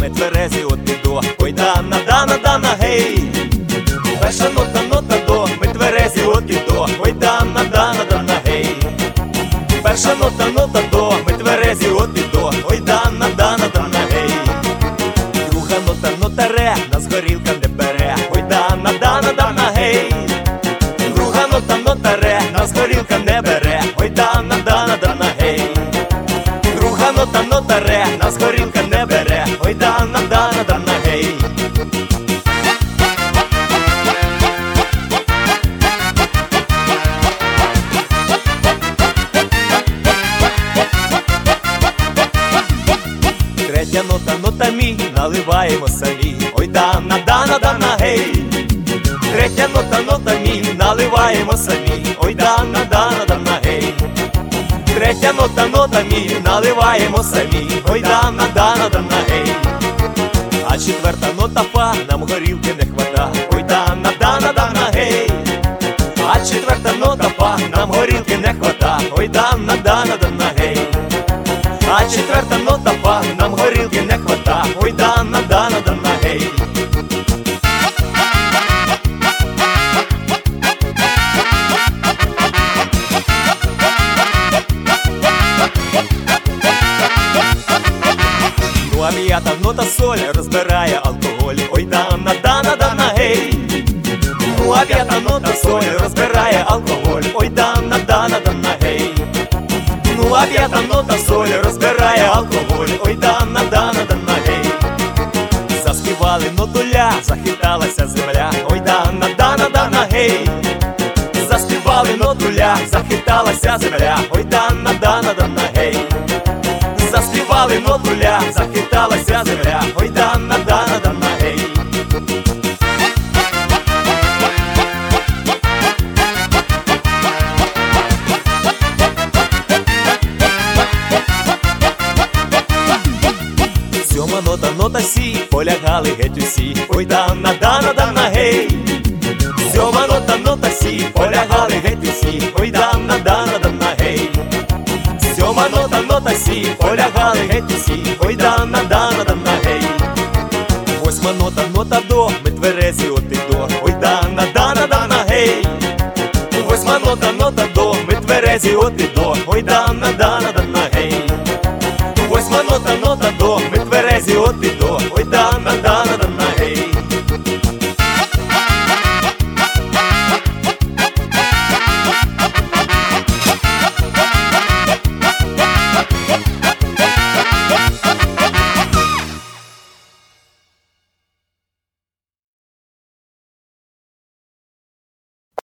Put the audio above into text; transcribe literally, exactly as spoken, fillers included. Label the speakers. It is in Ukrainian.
Speaker 1: ми тверезі от і до. Ой, дана, дана, дана, гей. Перша нота, нота до, ми тверезі от і до. Ой, дана, дана, дана, гей. Перша нота, нота до, ми тверезі от і до. Ой, дана, дана, дана, гей. Друга нота, нота ре, нас горілка не бере. Ой, дана, дана, дана, гей. Друга нота, нота ре, нас горілка не бере. Ой, дана, дана, дана, гей. Друга нота, нота ре, нас горілка не бере. Ой, дана, дана, дана, гей. Третя нота, нота мі, наливаємо самі. Ой, дана, дана, дана, гей. Третя нота, нота мі, наливаємо самі. Ой, дана, дана, дана, гей. Третя нота, нота мі, наливаємо самі. Ой, дана, дана, дана, гей. А четверта нота фа, нам горілки не хвата. Ой, дана, дана, дана, гей. А четверта нота фа, нам горілки не хвата. Ой, дана, дана, дана, гей. А четверта нота фа, нам горілки не хвата. Ой, дана, дана, дана, гей. Ну а п'ята нота соль розбирає алкоголь. Ой, дана, дана, дана, гей. Ну а п'ята нота соль розбирає алкоголь. Ой, дана, дана, дана, гей. Ну а п'ята нота соль розбирає алкоголь. Ой, дана, дана, дана, гей. Заспівали нотуля, захиталася земля. Ой, дана, дана, дана, гей. Заспівали нотуля, захиталася земля. Ой, дана, дана, дана, гей. Заспівали нотуля, захиталася земля. Ой, дана, дана, дана, гей. Сьома нота, нота сі, полягали геть усі. Ой, дана, дана, дана, гей. Сьома нота, нота сі, полягали геть усі. Ой, дана, дана, дана, гей. Сьома нота, нота сі, полягали геть усі. Ой, дана, дана, дана, гей. Восьма нота, нота до, ми тверезі от і до. Ой, дана, дана, дана, гей. Восьма нота, нота до, ми тверезі от і до. Ой, дана, дана, дана, гей. Восьма нота, нота до, ми тверезі от і до. Ой, дана, дана.